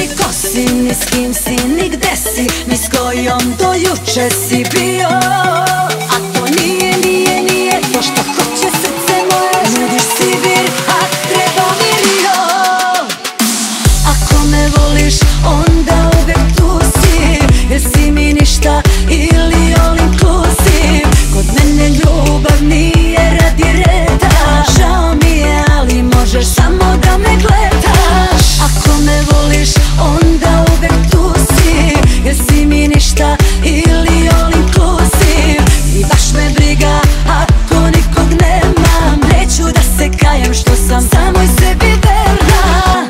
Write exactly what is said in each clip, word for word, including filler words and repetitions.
ni ko si, ni s kim si, ni gde si, ni s kojom do juče si bio. A to nije, nije, nije to što hoće srce moje. Nudiš Sibir, a treba mi Rio. Ako me voliš, onda uvek tu si, jer si mi ništa ili all inclusive. Kod mene ljubav nije radi reda. Žao mi je, ali možeš samo da me gledaš. Ako me voliš, onda uvek tu si, jer si mi ništa ili all inclusive. I baš me briga ako nikog nemam. Neću da se kajem što sam samoj sebi verna.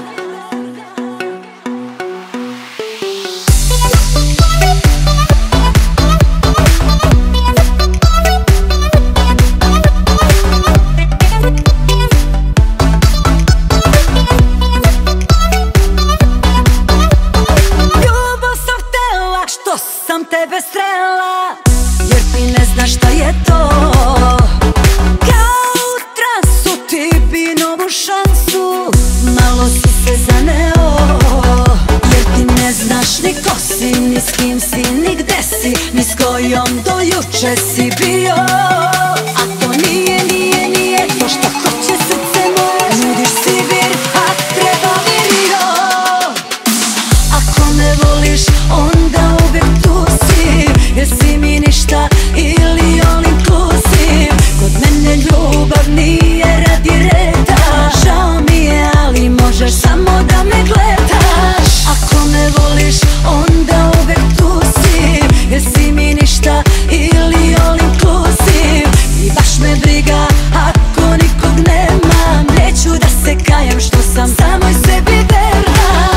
Sam tebe srela, jer ti ne znaš šta je to. Kao u transu ti bi novu šansu, malo si se zaneo. Jer ti ne znaš ni ko si, ni s kim si, ni gde si, ni s kojom do juče si bio. A to nije, nije, nije to što hoće srce moje. Nudiš Sibir, a treba mi Rio. Ako me voliš, onda uvek tu si, jer si mi ništa ili all inclusive. Kod mene ljubav nije radi reda. Žao mi je, ali možeš samo da me gledaš. Ako me voliš, onda uvek tu si, jer si mi ništa ili all inclusive. I baš me briga ako nikog nemam. Neću da se kajem što sam samoj sebi verna.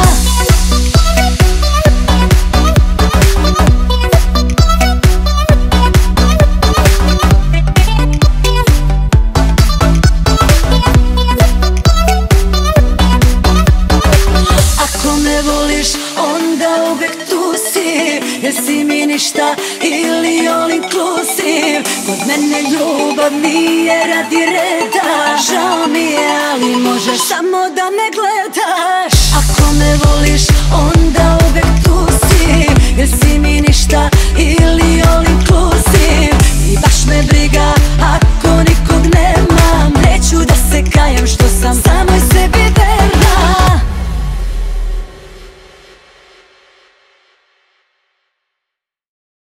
Onda uvek tu si, jer si mi ništa ili all inclusive. Kod mene ljubav nije radi reda. Žao mi je, ali možeš samo da me gledaš. Ako me voliš,